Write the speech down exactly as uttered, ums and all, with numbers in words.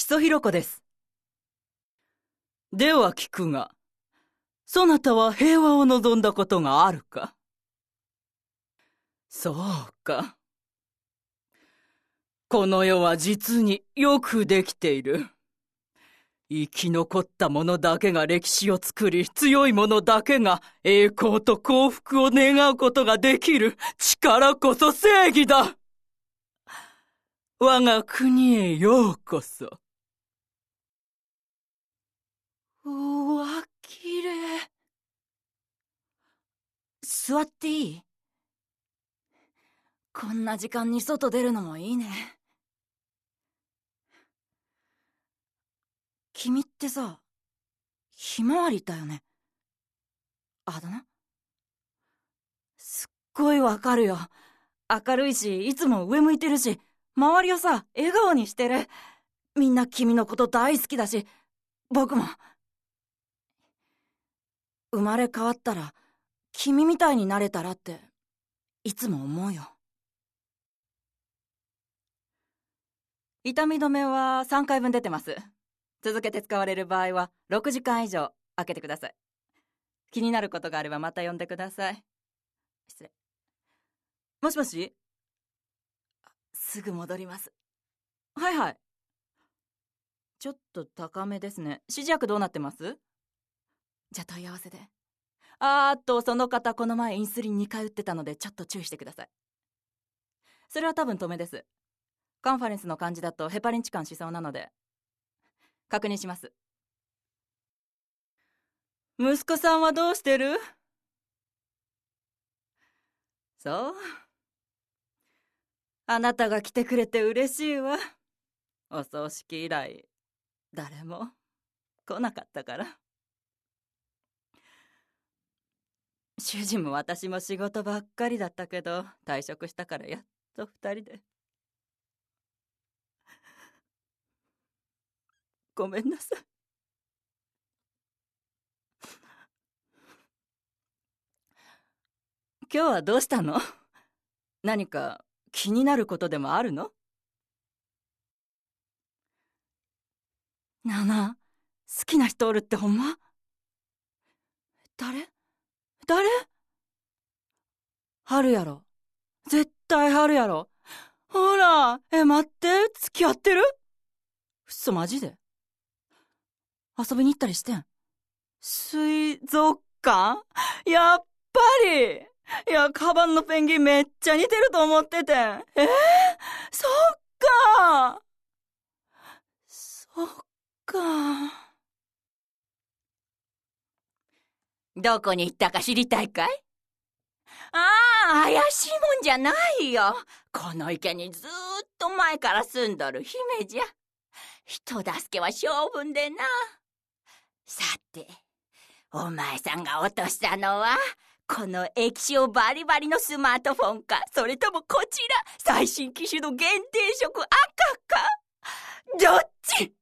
木曽弘子です。では聞くが、そなたは平和を望んだことがあるか？そうか。この世は実によくできている。生き残った者だけが歴史を作り、強い者だけが栄光と幸福を願うことができる力こそ正義だ。我が国へようこそ。 うわ、きれい。座っていい？こんな時間に外出るのもいいね。君ってさ、ひまわりだよね。あだ名？すっごいわかるよ。明るいし、いつも上向いてるし、周りをさ、笑顔にしてる。みんな君のこと大好きだし、僕も。生まれ変わったら、君みたいになれたらって、いつも思うよ。痛み止めはさんかいぶん出てます。続けて使われる場合はろくじかん以上空けてください。気になることがあればまた呼んでください。失礼。もしもし？すぐ戻ります。はいはい。ちょっと高めですね。指示薬どうなってます？じゃあ問い合わせで。あーっと、その方この前インスリンにかい打ってたのでちょっと注意してください。それは多分止めです。カンファレンスの感じだとヘパリン置換しそうなので確認します。息子さんはどうしてる？そう。あなたが来てくれて嬉しいわ。お葬式以来誰も来なかったから。主人も私も仕事ばっかりだったけど退職したからやっと二人で。ごめんなさい。今日はどうしたの？何か気になることでもあるの？なあなあ、好きな人おるってほんま？誰？誰？春やろ。絶対春やろ。ほら、え、待って、付き合ってる？嘘、マジで？遊びに行ったりしてん？水族館？やっぱり。いや、カバンのペンギンめっちゃ似てると思っててん。えー、そっか。そっか。 どこに行ったか知りたいかい？ああ、怪しいもんじゃないよ。この池にずーっと前から住んどる姫じゃ。人助けは性分でな。さて、お前さんが落としたのはこの液晶バリバリのスマートフォンか、それともこちら最新機種の限定色赤か、どっち？